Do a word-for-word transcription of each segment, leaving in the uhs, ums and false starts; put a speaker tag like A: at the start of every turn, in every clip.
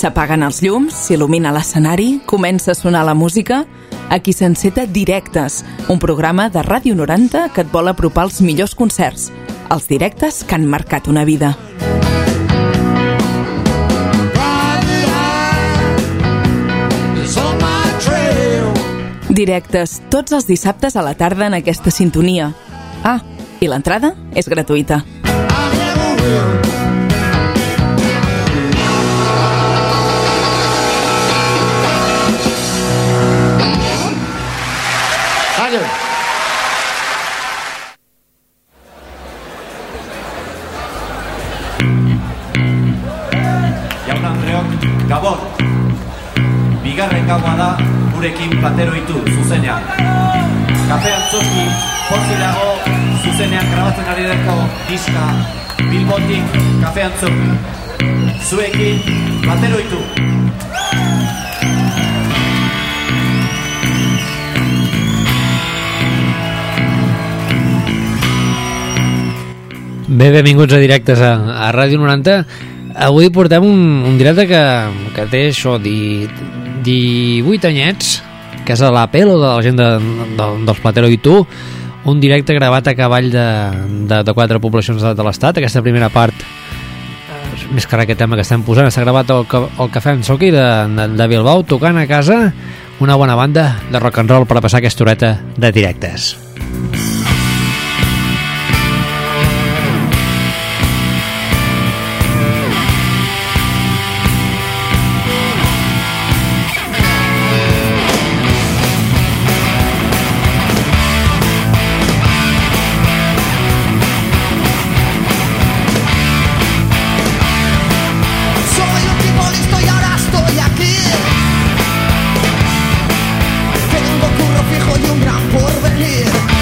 A: S'apaguen els llums, s'il·lumina l'escenari, comença a sonar la música. Aquí s'enceta Directes, un programa de Ràdio noranta que et vol apropar els millors concerts, els directes que han marcat una vida. Directes, tots els dissabtes a la tarda en aquesta sintonia. Ah, i l'entrada és gratuïta.
B: Jaun Andreok, Gabon! Bigarren gaua da gurekin plateroitu zuzenean. Kafe Antzoki, pozik dago zuzenean grabatzen ari deko diska Bilbotik Kafe Antzoki. Zuekin plateroitu!
C: Bé, benvinguts a Directes a, a Ràdio noranta. Avui portem un, un directe que, que té això, di, divuit anyets, que és a la pelo de la gent de, de, dels Platero i tu, un directe gravat a cavall de, de, de quatre poblacions de, de l'estat. Aquesta primera part, eh, més que aquest tema que estem posant, s'ha gravat al, al Cafè Antzoki de, de, de Bilbao, tocant a casa una bona banda de rock and roll per a passar aquesta horeta de directes.
D: Tengo un curro fijo y un gran porvenir.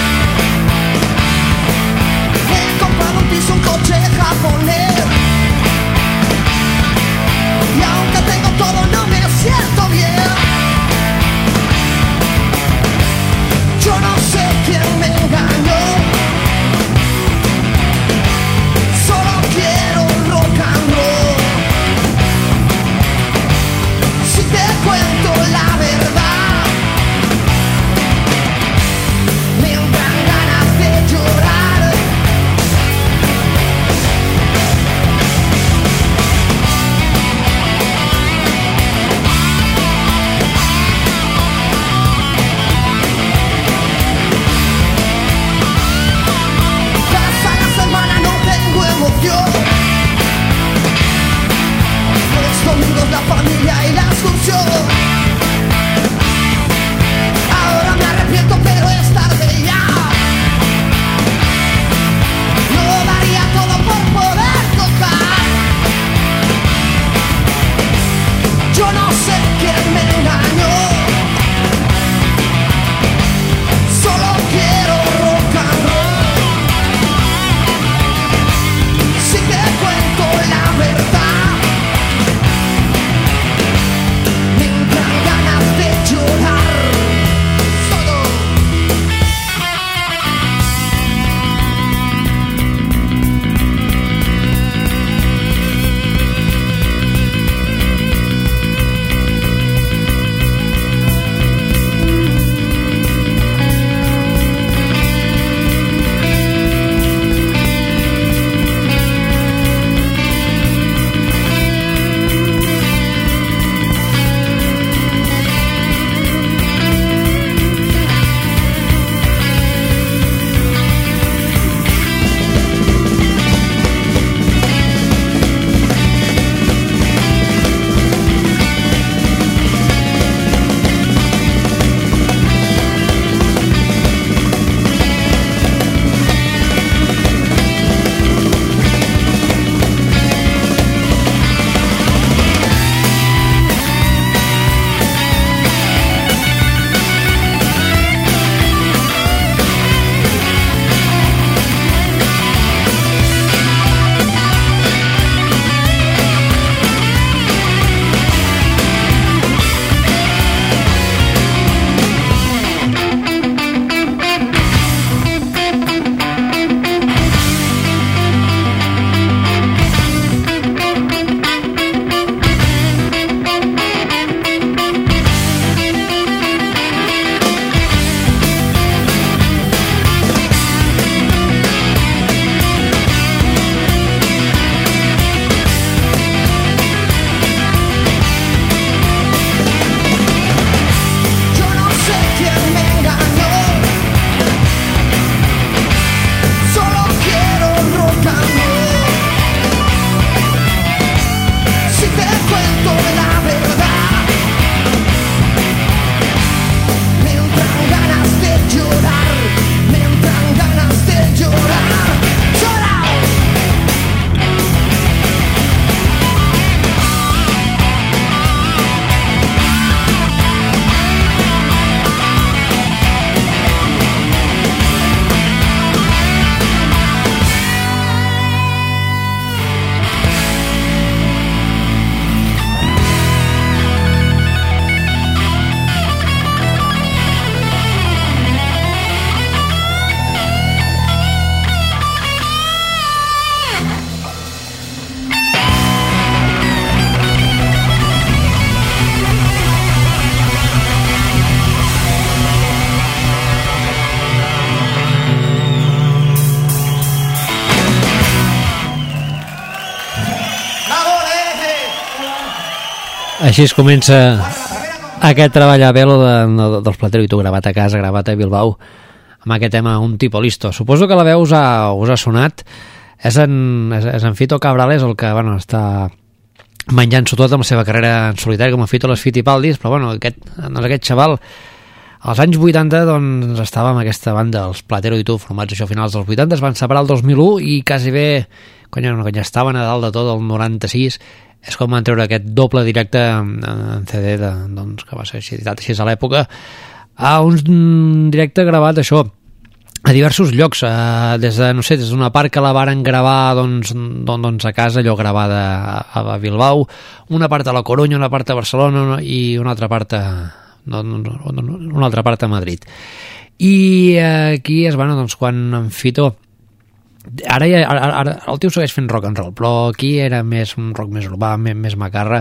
C: Així es comença aquest treball a velo de, de, dels Platero i tu, gravat a casa, gravat a Bilbao, amb aquest tema Un tipo listo. Suposo que la veu us ha, us ha sonat. És en, és, és en Fito Cabrales el que bueno, està menjant-s'ho tot amb la seva carrera en solitari com a Fito les Fitipaldis, però bueno, aquest, doncs aquest xaval als anys vuitanta doncs, estava amb aquesta banda, els Platero i tu, formats això a finals dels vuitanta, es van separar el dos mil u i quasi bé, quan ja, quan ja estaven a dalt de tot, el noranta-sis, és com van treure aquest doble directe en C D de, doncs, que va ser editat així a l'època, a un directe gravat això a diversos llocs, eh, des de, no sé, des d'una part que la varen gravar doncs, doncs a casa, allò gravada a, a Bilbao, una part a la Corunya, una part a Barcelona i una altra part a, una altra part a Madrid. I aquí és, bueno, doncs quan en Fito Ara, ja, ara, ara el tio segueix fent rock and roll, però aquí era més un rock més urbà, més, més macarra,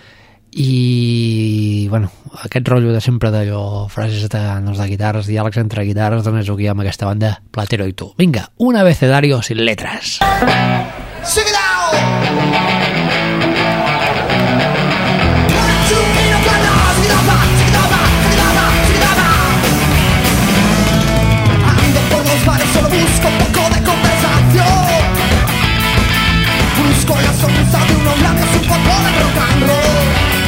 C: i bueno, aquest rotllo de sempre d'allò, frases de, doncs, de guitarres, diàlegs entre guitarres, doncs és el que hi ha amb aquesta banda Platero i tu. Vinga, un abecedario sin letras. Sing it out!
D: Solo busco un poco de conversación, busco la sonrisa de unos labios, un poco de rock and roll.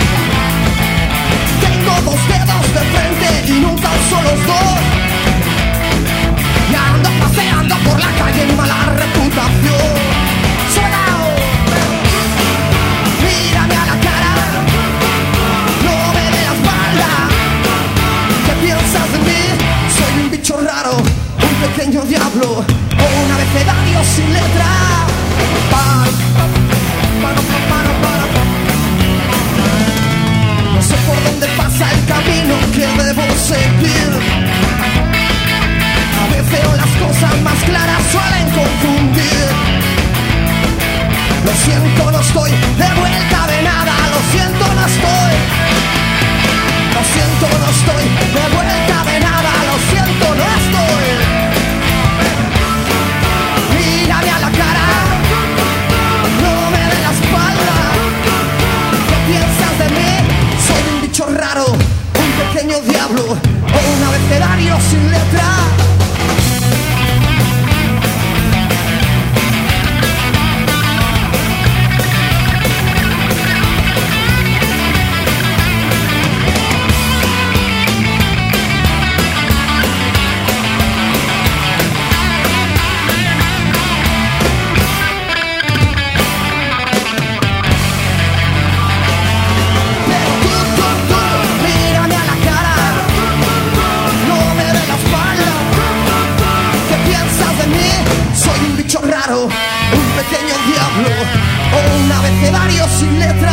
D: Tengo dos dedos de frente y nunca uso los dos, y ando paseando por la calle en mala reputación. Suena, mírame a la cara, no me dé la espalda. ¿Qué piensas de mí? Soy un bicho raro, pequeño diablo, o un abecedario sin letra. Para, para, para, para, para. No sé por dónde pasa el camino que debo seguir. A veces las cosas más claras suelen confundir. Lo siento, no estoy de vuelta de nada. Lo siento, no estoy. Lo siento, no estoy de vuelta de nada. Lo siento, no estoy. Mírame a la cara, no me dé la espalda. ¿Qué piensas de mí? Soy un bicho raro, un pequeño diablo, o un abecedario sin letra. Un pequeño diablo o un abecedario sin letra.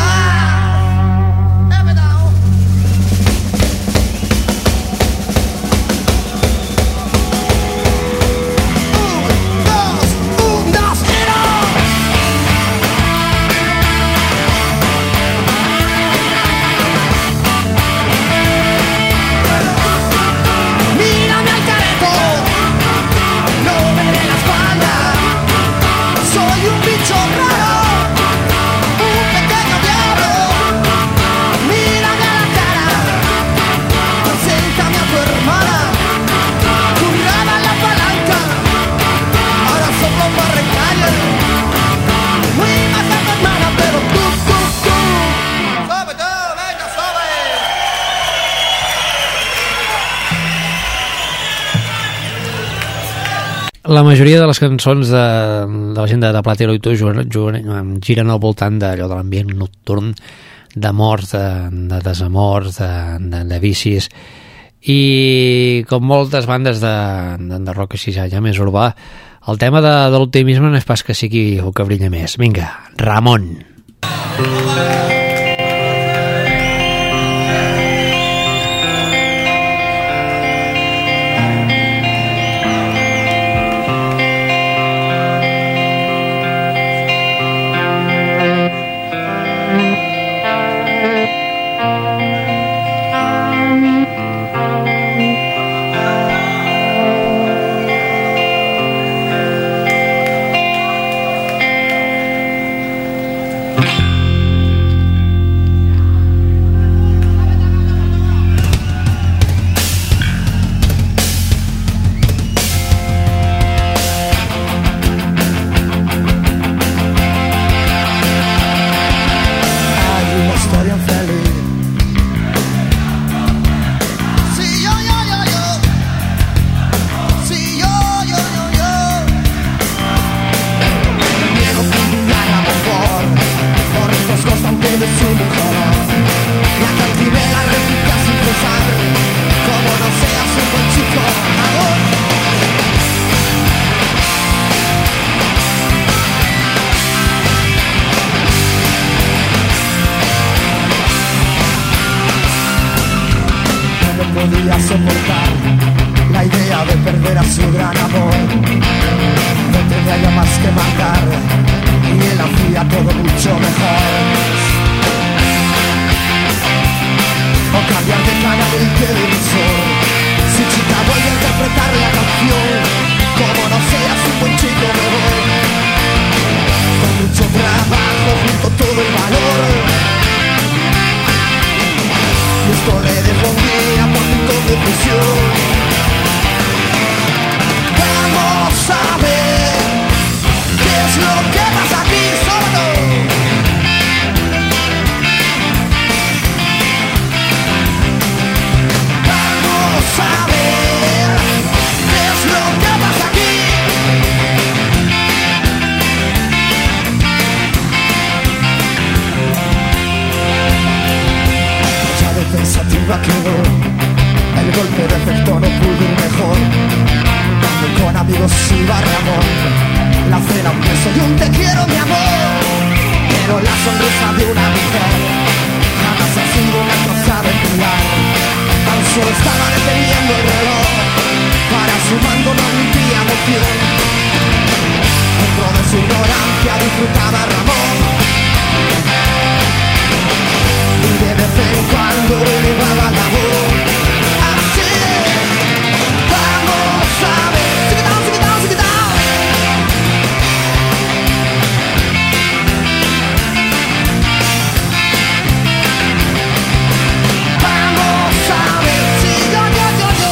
C: La majoria de les cançons de, de la gent de, de Platero i tu giren al voltant d'allò de l'ambient nocturn, de morts, de, de desamors, de, de, de vicis, i com moltes bandes de, de, de rock així ja, ja més urbà, el tema de, de l'optimisme no és pas que sigui el que brilla més. Vinga, Ramon.
D: podía soportar la idea de perder a su gran amor. No tenía ya más que marcar y él hacía todo mucho mejor. O cambiar de canal el televisor. Si chica vuelve a interpretar la canción, como no seas un buen chico me voy. Con mucho trabajo junto todo el valor. Y esto le respondía por puntos de fusión. Vamos a ver qué es lo que pasa aquí solo. Vamos a ver qué es lo que pasa aquí. Ya de pensativa quedó, el golpe de efecto no pudo ir mejor. Cuando con amigos iba Ramón, la cena un beso y un te quiero mi amor. Pero la sonrisa de una mujer jamás ha sido una cosa de mirar. Tan solo estaba deteniendo el reloj para su mando no emitía emoción. Dentro de su ignorancia disfrutaba Ramón y de vez en cuando elevaba la voz. Así vamos a ver. Sigue down, sigue down, sigue down. Vamos a ver si yo, yo, yo, yo.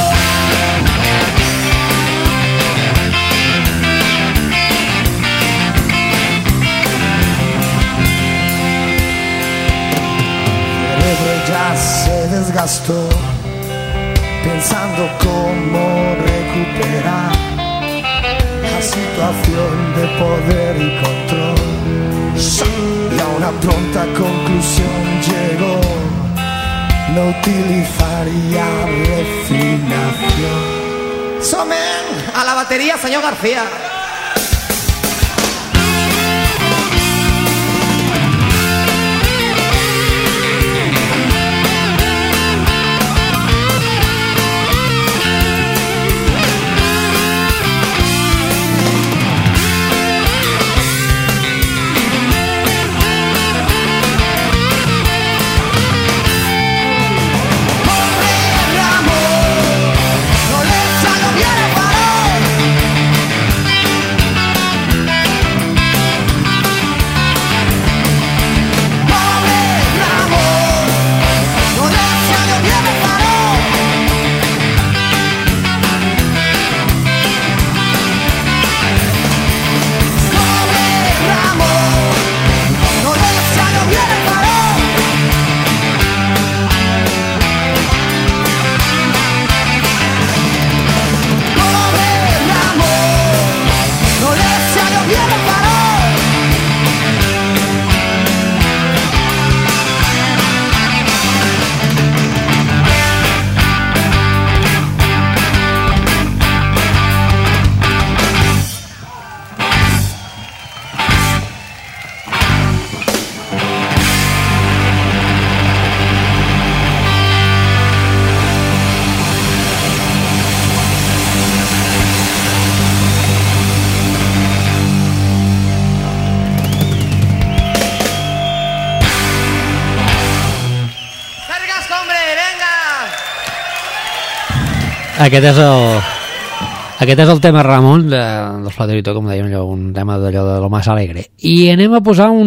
D: El cerebro ya se desgastó pensando cómo recuperar la situación de poder y control. Y a una pronta conclusión llegó: no utilizaría refinación. Somen a la batería, señor García.
C: Aquest és el aquest és el tema Ramon de, dels Platerito, com dèiem allò, un tema d'allò de lo más alegre. I anem a posar un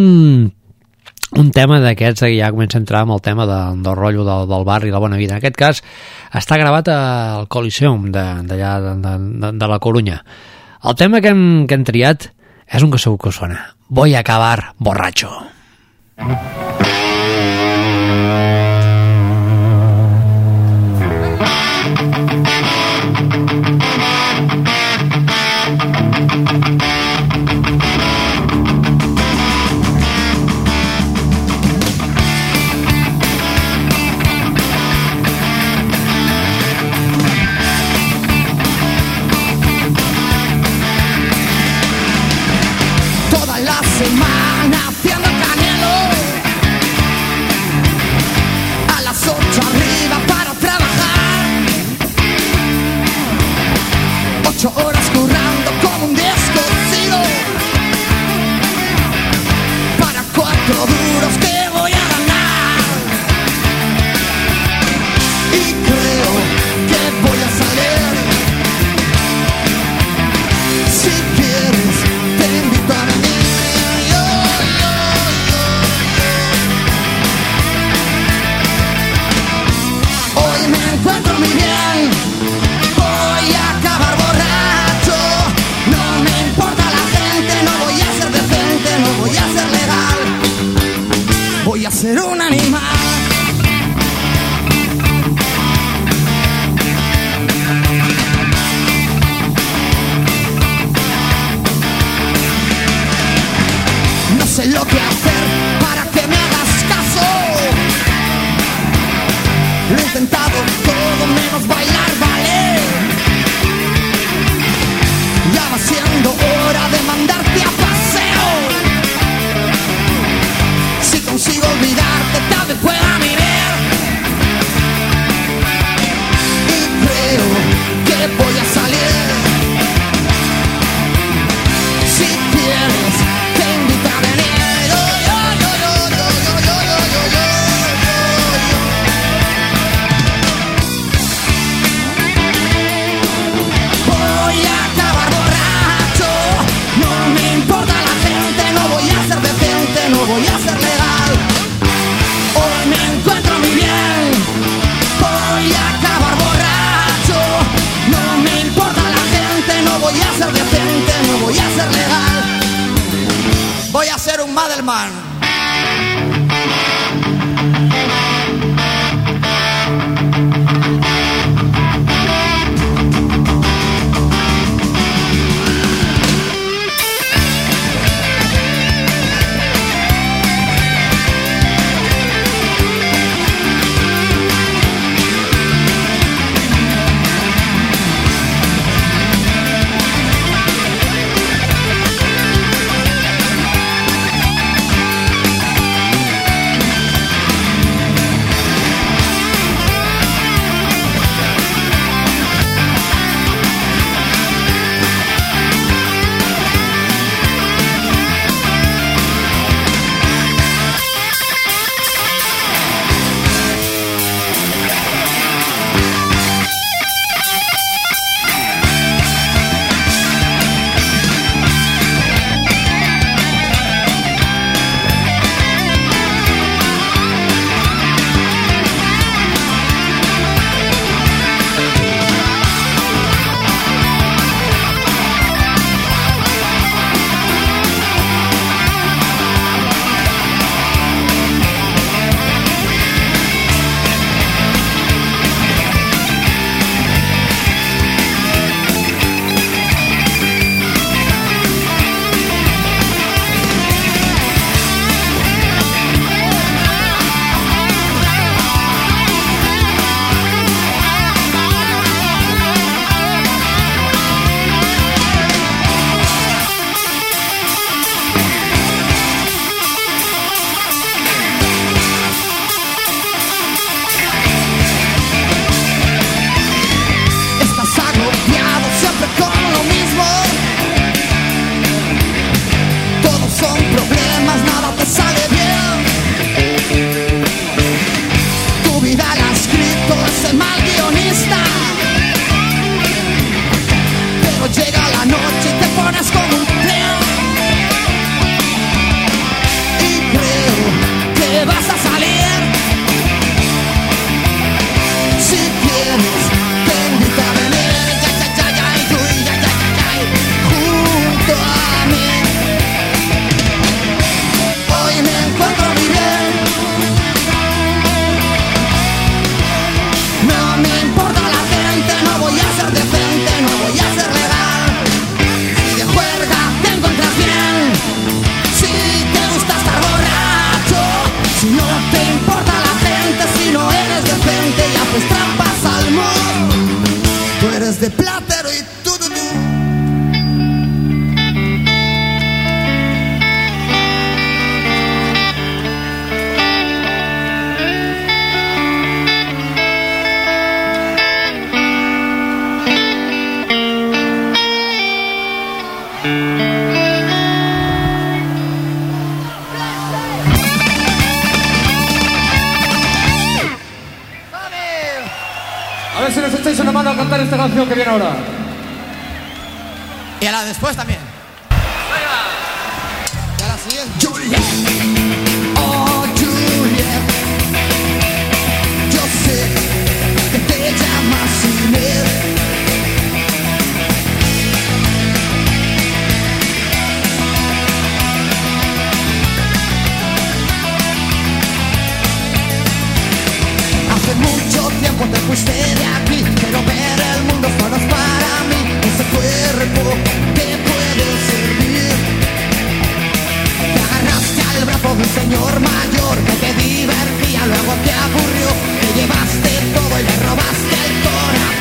C: un tema d'aquests que ja comença a entrar amb el tema de, del rotllo del, del barri, la bona vida. En aquest cas està gravat al Coliseum d'allà de, de, de, de la Corunya. El tema que hem, que hem triat és un que segur que us sona: Voy a acabar borracho.
D: Toda la semana haciendo canelo. Adelman. De Platero y tú, tú, tú.
E: A ver si nos echáis una mano a cantar esta canción que viene ahora.
D: Y a la después también. Y a la siguiente. Juliet, oh Juliet, yo sé que te llamas Inés. Hace mucho tiempo te fuiste de aquí, pero ver el mundo solo es para mí. Ese cuerpo te puede servir. Te agarraste al brazo de un señor mayor que te divertía, luego te aburrió. Te llevaste todo y le robaste el corazón.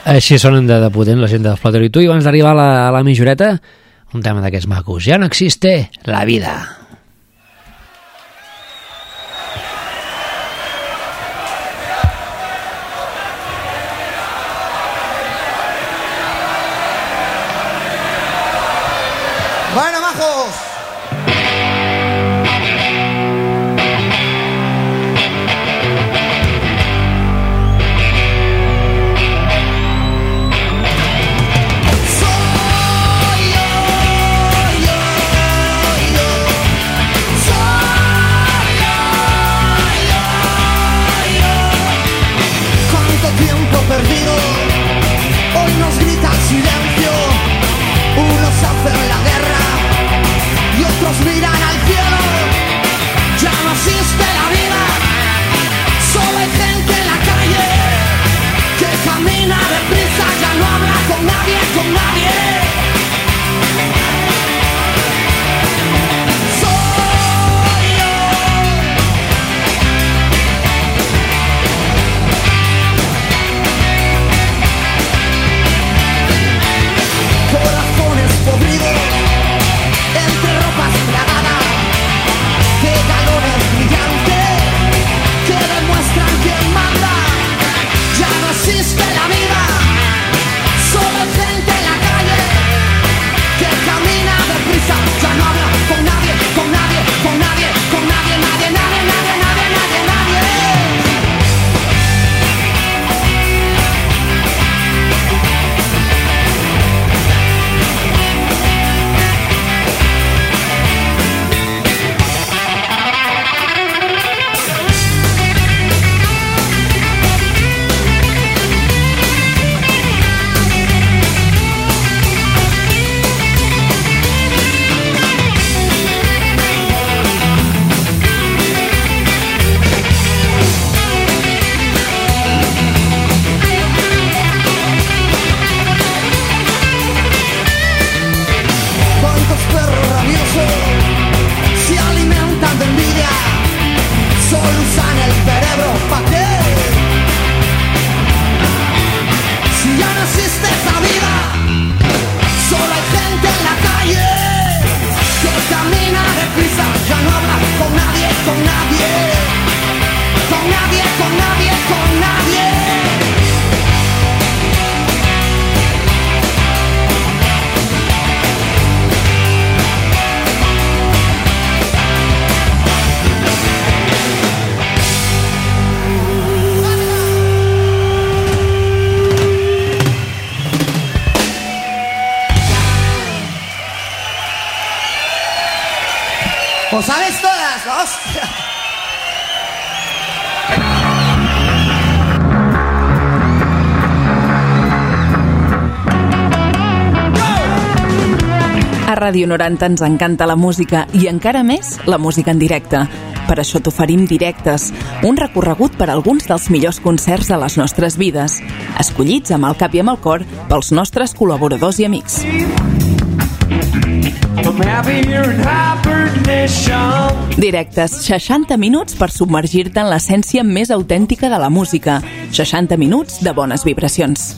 C: Així sonen de, de potent la gent dels Platero i tu, i abans d'arribar a la, a la mitjoreta, un tema d'aquests macos. Ja no existe la vida.
D: Bueno, majos.
F: Perdido, hoy nos grita el silencio, unos hacen la guerra y otros miran al cielo. Ya no existe la vida, solo hay gente en la calle que camina deprisa, ya no habla con nadie, con nadie. Entre ropas plagadas de galones brillantes que demuestran quién manda. Ya no existe la vida, solo hay gente en la calle que camina deprisa, ya no habla con nadie, con nadie, con nadie, con nadie, nadie, nadie, nadie, nadie, nadie, nadie. ¡Lo sabes todas, hostia!
A: A Ràdio noranta ens encanta la música i encara més la música en directe. Per això t'oferim Directes, un recorregut per alguns dels millors concerts de les nostres vides, escollits amb el cap i amb el cor pels nostres col·laboradors i amics. Directes, seixanta minuts per submergir-te en l'essència més autèntica de la música. seixanta minuts de bones vibracions.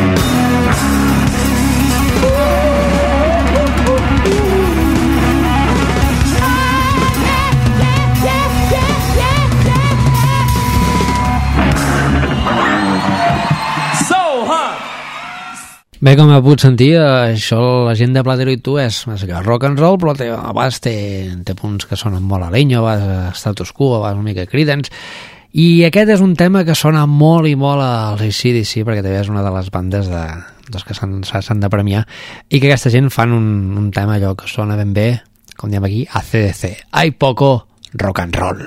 C: Bé, com he pogut sentir, això, la gent de Platero i tu és, és que rock and roll, però té, a vegades té, té punts que sonen molt a Leño, a vegades Status Quo, a vegades una mica Creedence, i aquest és un tema que sona molt i molt als A C D C, perquè també és una de les bandes de, doncs que s'han de premiar, i que aquesta gent fan un, un tema allò que sona ben bé, com diem aquí, A C D C. Hay poco rock and roll.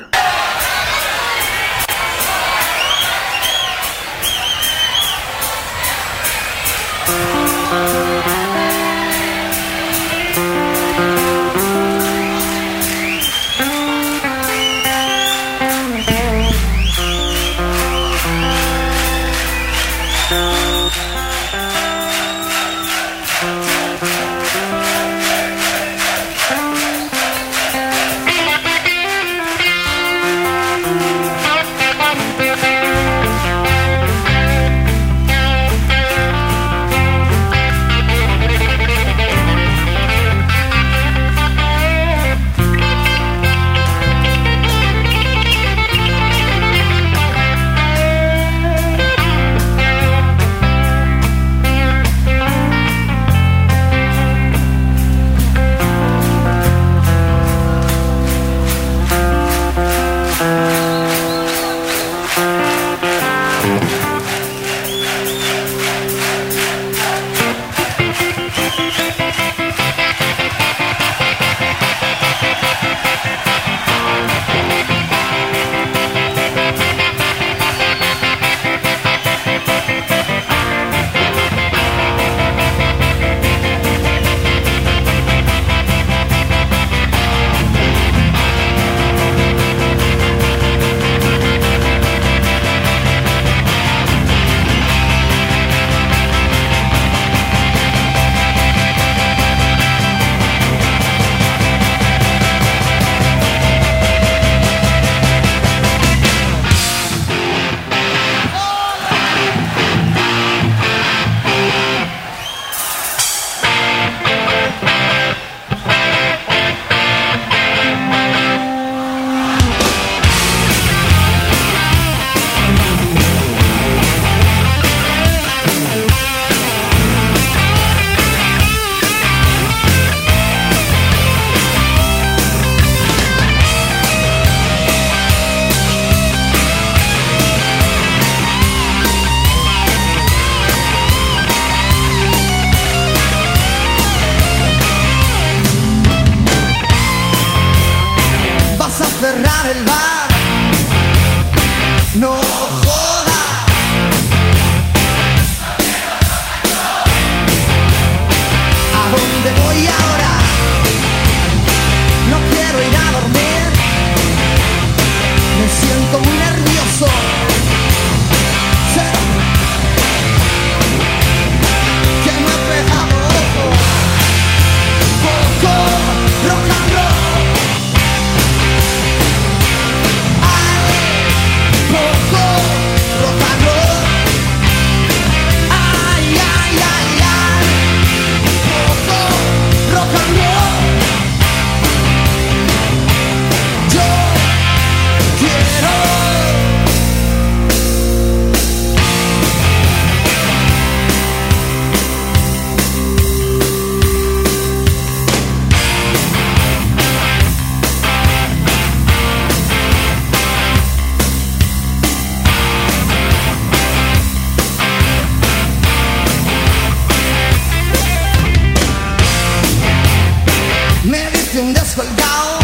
F: descolgado,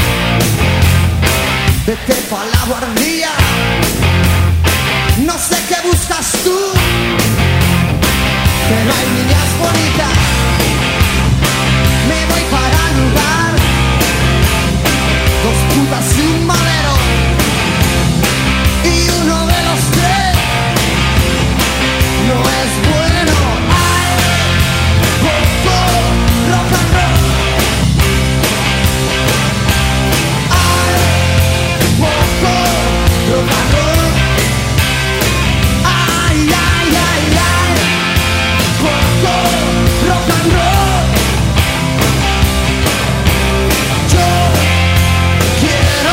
F: vete pa' la guardia. No sé qué buscas tú, pero hay niñas bonitas. Me voy para el lugar, dos putas y un madero, y uno de los tres no es bueno. Hay poco rock and roll, hay poco rock and roll. Ay, ay, ay, ay, poco rock and roll. Yo quiero.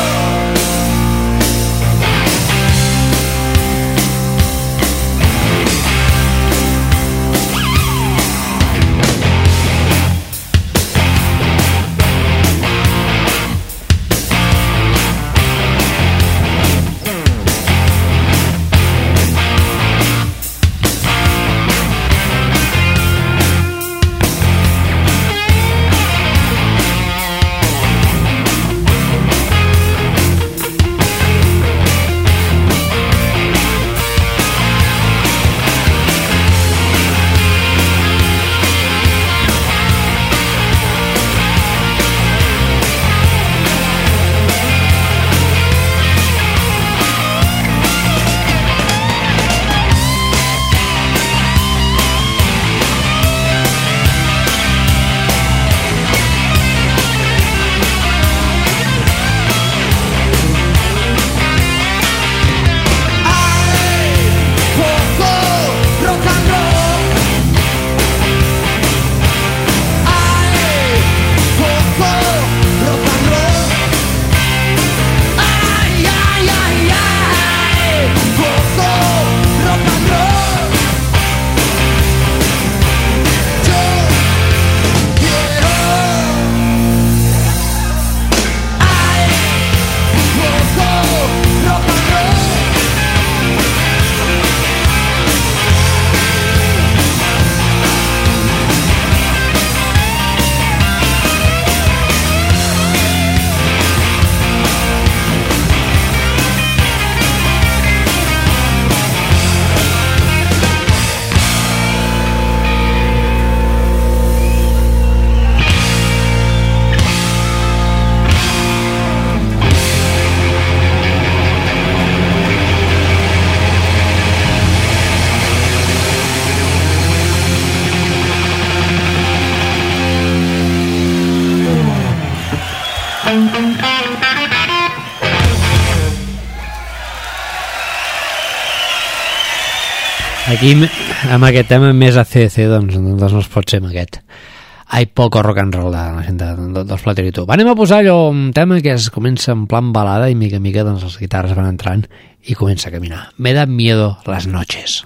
C: Aquí, amb aquest tema, més A C D C, doncs, doncs no es pot ser amb aquest. Hay poco rock and roll de la gent de, de, dels Plater i tu. Anem a posar allò, un tema que es comença en plan balada i mica a mica doncs, les guitarres van entrant i comença a caminar. Me da miedo las noches.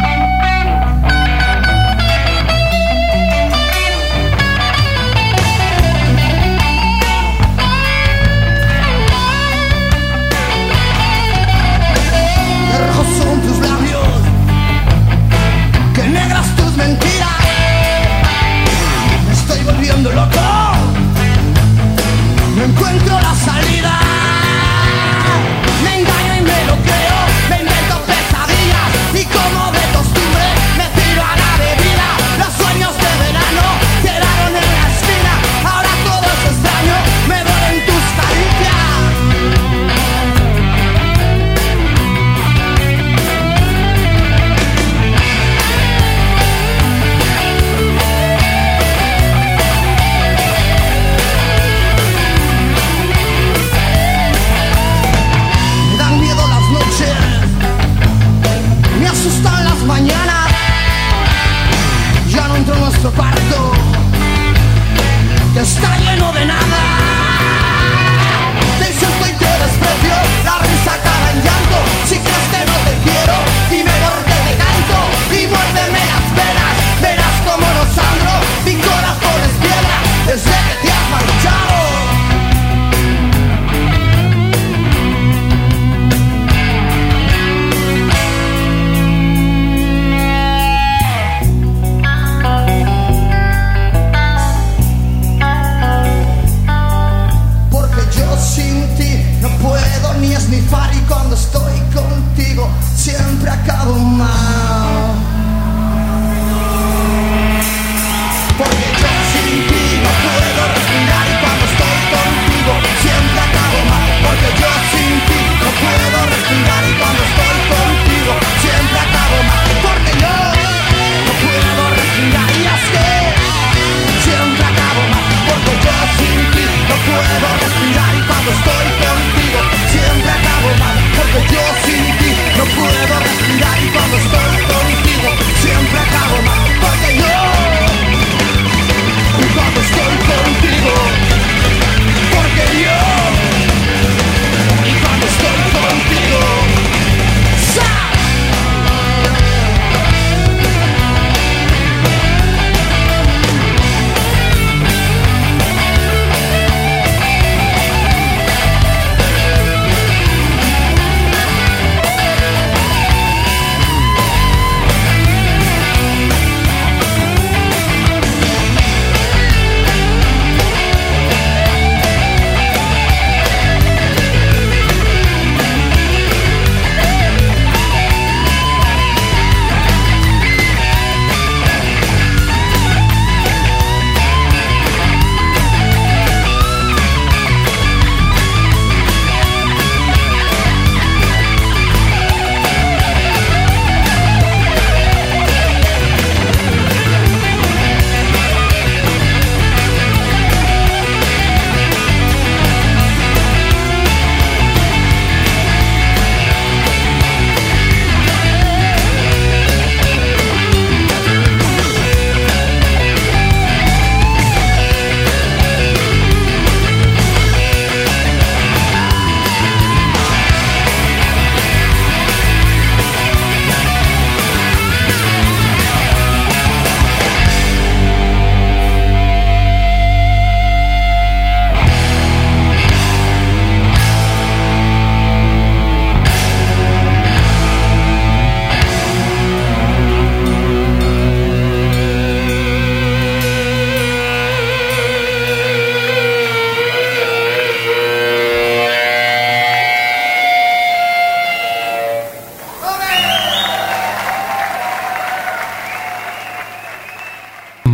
F: Ay,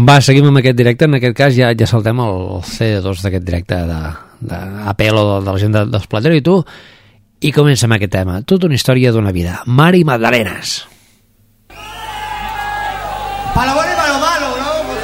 C: Va, seguim amb aquest directe. En aquest cas ja, ja saltem el C D dos d'aquest directe de, de Apelo de, de la gent de, dels Platero i tu, i comença amb aquest tema. Tota una història d'una vida. Mar i Magdalenes.
F: Pa lo bueno y pa lo malo, ¿no?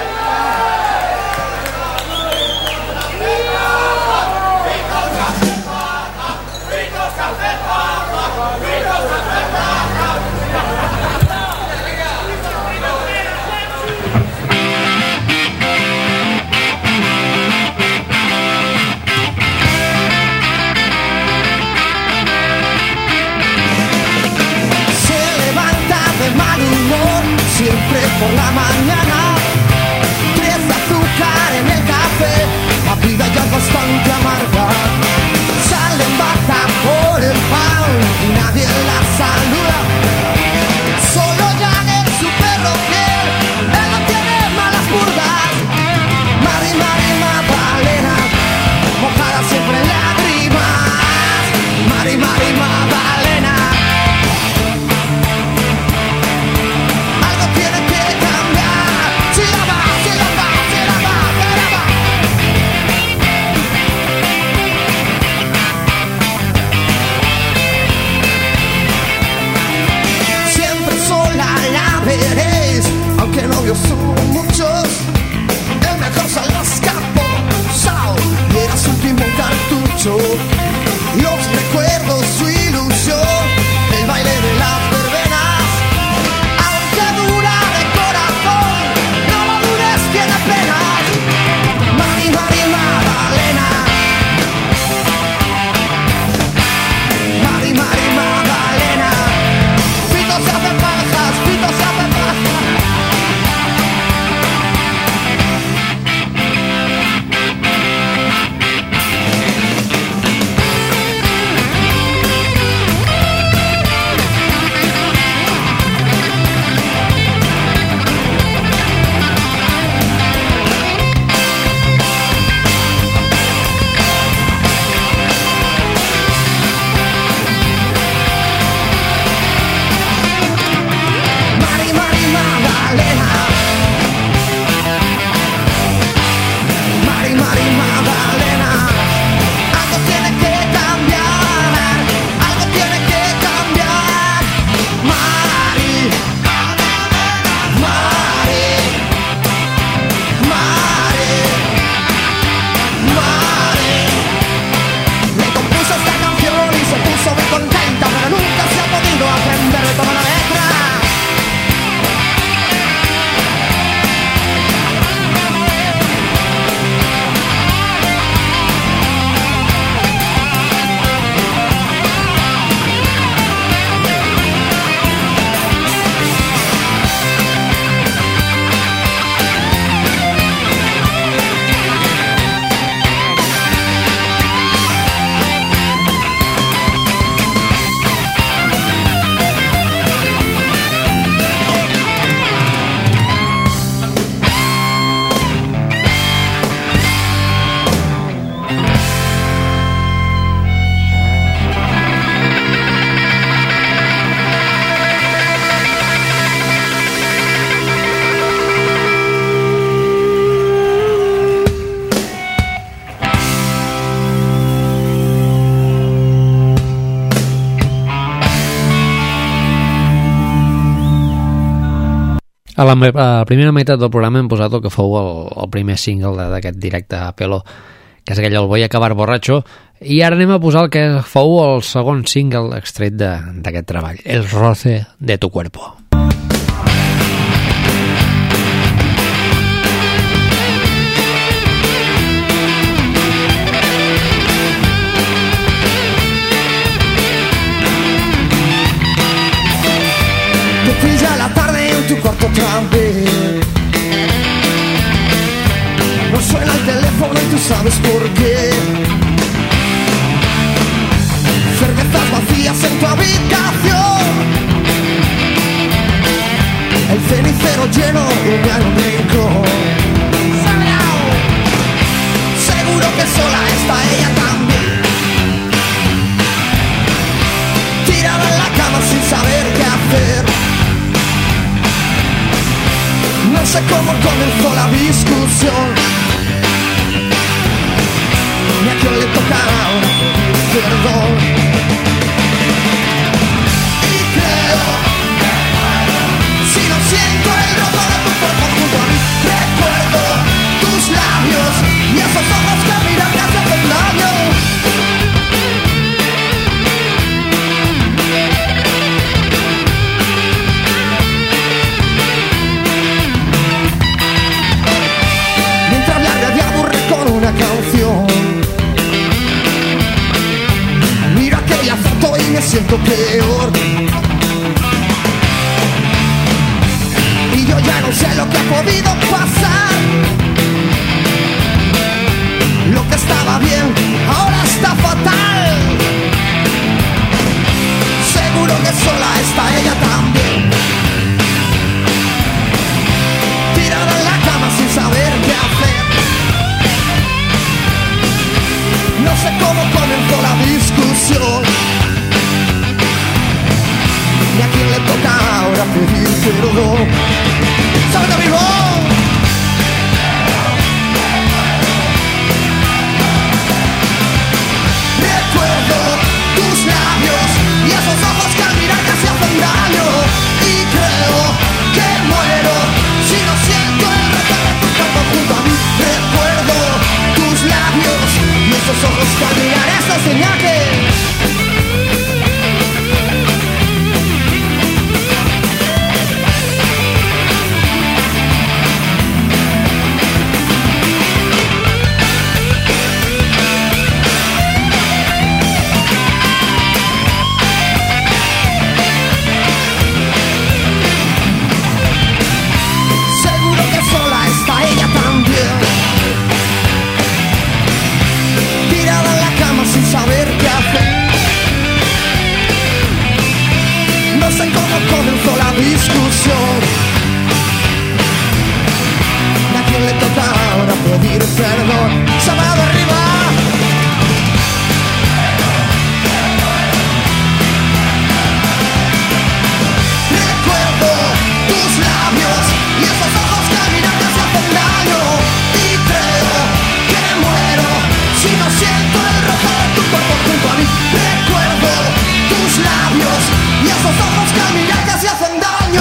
F: Siempre por la mañana, tres de azúcar en el café, la vida ya es bastante amarga. Salen baja por el pan y nadie la saluda. Solo Jan es su perro fiel, él no tiene malas burdas. Mari, Mari, Magdalena, mojada siempre en lágrimas. Mari, Mari, Magdalena. Aunque novios son muchos, el mejor se la escapó, Sao, y era su último cartucho. Los recuerdos, su ilusión, el baile de las verbenas. Aunque dura de corazón, no lo dudes, tiene penas. Mari, Mari, Magdalena. Mari, Mari, Magdalena. Fito se hace pajas, Fito se hace pajas.
C: A la, a la primera meitat del programa hem posat el que fou el, el primer single d'aquest directe a Apelo, que és aquell El voy a acabar borracho, i ara anem a posar el que fou el segon single extret d'aquest treball, El roce de tu cuerpo.
F: Te pilla la tarde en tu cuarto otra vez. No suena el teléfono y tú sabes por qué. Cervezas vacías en tu habitación.
D: sé cómo comenzó la discusión, ni a quién le toca ahora pedir perdón. Y creo, si no siento el rojo de tu cuerpo junto a mí, recuerdo tus labios y esos ojos que miran que hacen daño. Mientras la radio aburre con una canción, miro aquella foto y me siento peor. Y yo ya no sé lo que ha podido pasar. Lo que estaba bien ahora está fatal. Seguro que sola está ella también, tirada en la cama sin saber qué hacer. No sé cómo comenzó la discusión, ni a quién le toca ahora pedir perdón. ¡Salta mi voz! Recuerdo tus labios y esos ojos que al mirar casi hacen daño. Y creo que muero si no siento el reto de tu cuerpo junto a mí. Recuerdo tus labios y esos ojos que al mirar esa señal que... saber qué hacer. No sé cómo comenzó la discusión, a quién le toca ahora pedir perdón. Se va de arriba. Recuerdo tus labios y esos ojos que al mirar te hacen daño. Y creo que muero si no siento el rojo de tu cuerpo junto a mí. Recuerdo tus labios y esos ojos que al mirar casi hacen daño.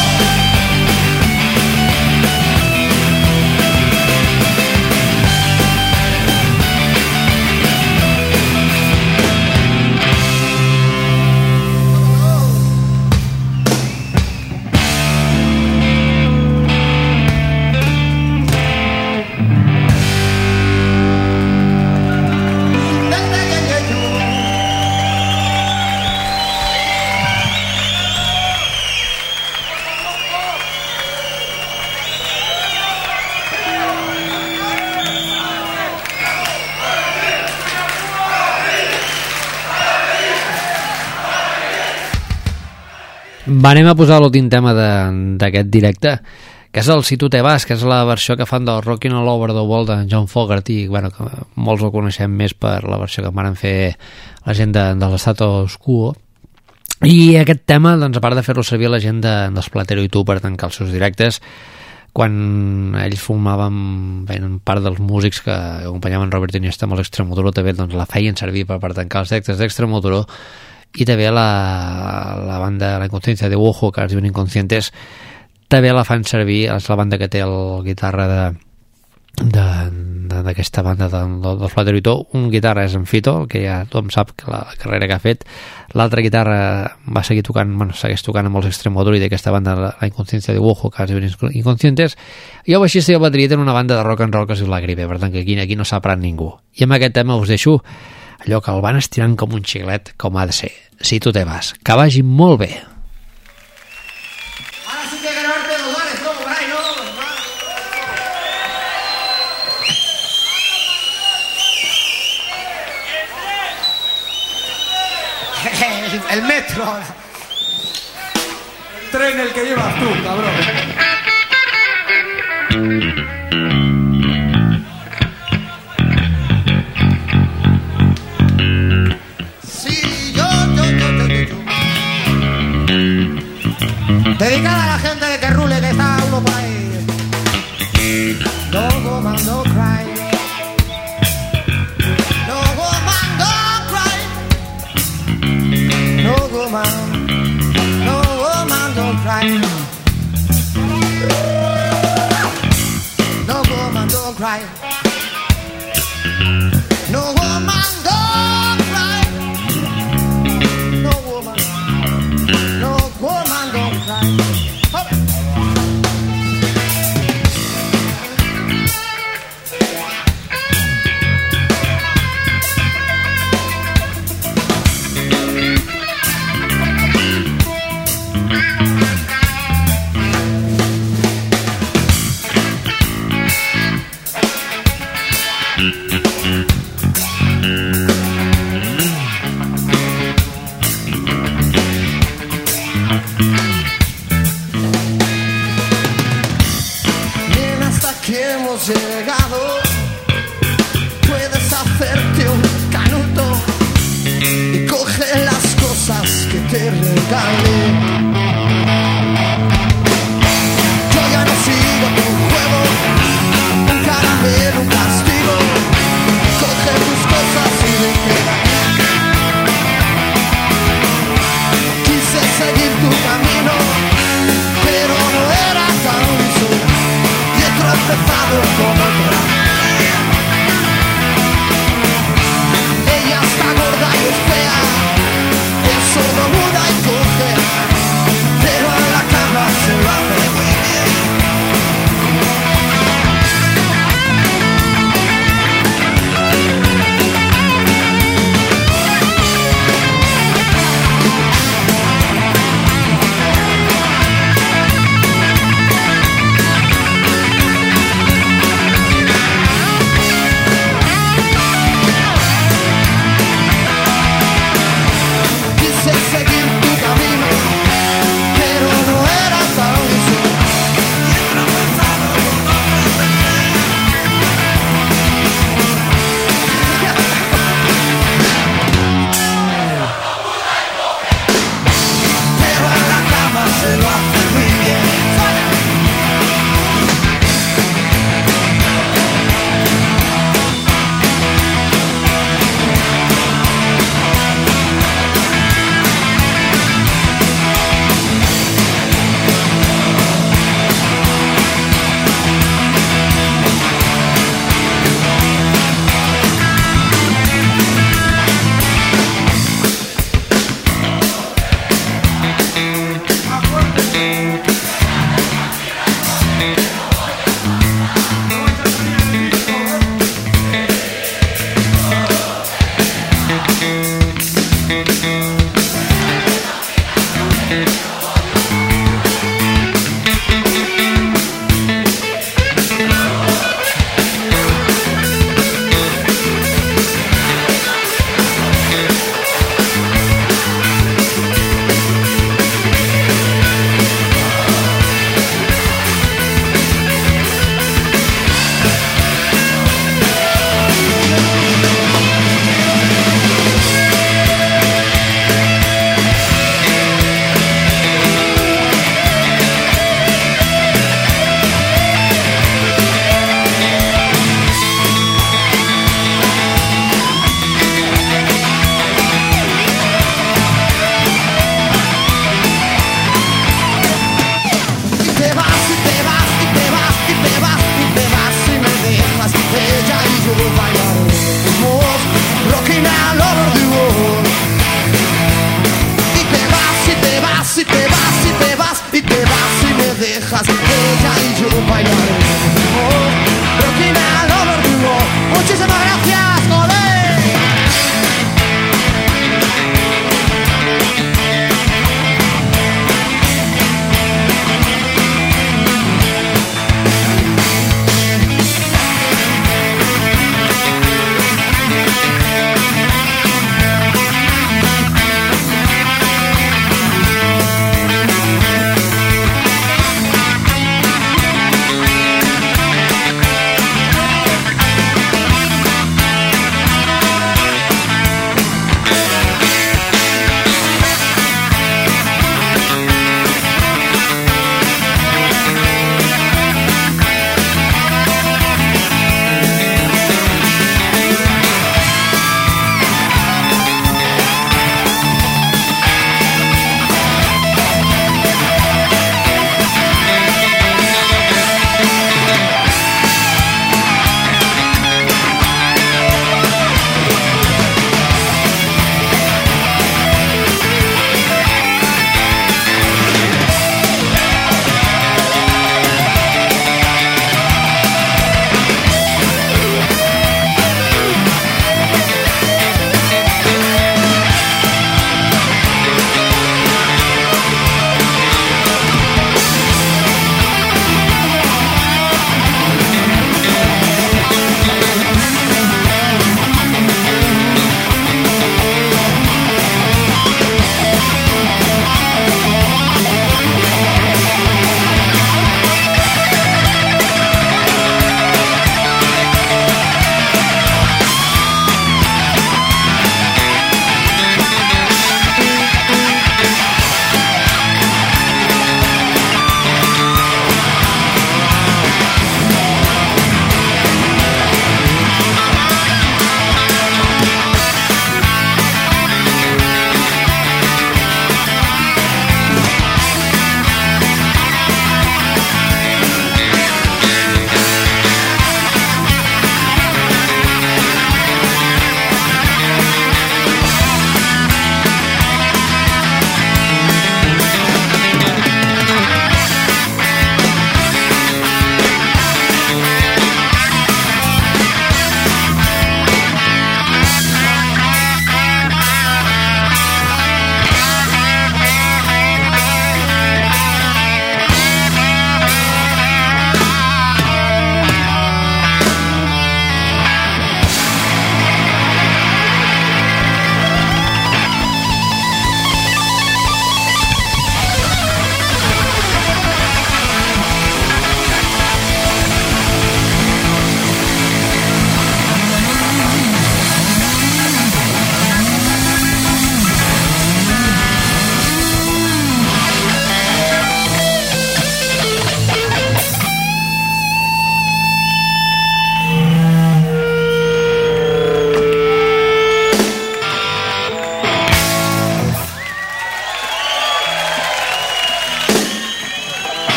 C: Va, anem a posar l'últim tema d'aquest directe, que és el Si tu te vas, que és la versió que fan del Rockin' All Over the World de John Fogerty, bueno, que molts ho coneixem més per la versió que van fer la gent de, de l'Status Quo. I aquest tema, doncs, a part de fer-lo servir la gent de, dels Platero i Tu per tancar els seus directes, quan ells formaven bé, part dels músics que acompanyaven Robert Iniesta amb l'Extremoduro, també doncs, la feien servir per, per tancar els directes d'Extremoduro. I també la, la banda La Inconsciencia de Ojo, que es diuen Inconscientes, també la fan servir, és la banda que té el guitarra de d'aquesta banda de, de, dels Platero i Tu. Un guitarra és en Fito, que ja tothom sap que la carrera que ha fet. L'altra guitarra va seguir tocant, bueno, segueix tocant amb els Extremoduro i d'aquesta banda La Inconsciencia de Ojo, que es diuen Inconscientes. I el baixista i el bateria tenen una banda de rock and roll que es diu La Gripe, per tant que aquí, aquí no s'ha parat ningú. I amb aquest tema us deixo allò que el van estirant com un xiclet, com ha de ser. Si tu te vas, que vagi molt bé.
D: Ahora sí que grabarte los bares, ¿no? Por ahí, ¿no? El metro ahora.
E: El tren el que llevas tú, cabrón.
D: Dedicada a la gente de que rule, que está uno por ahí.
F: woman, no woman don't cry. No woman don't cry.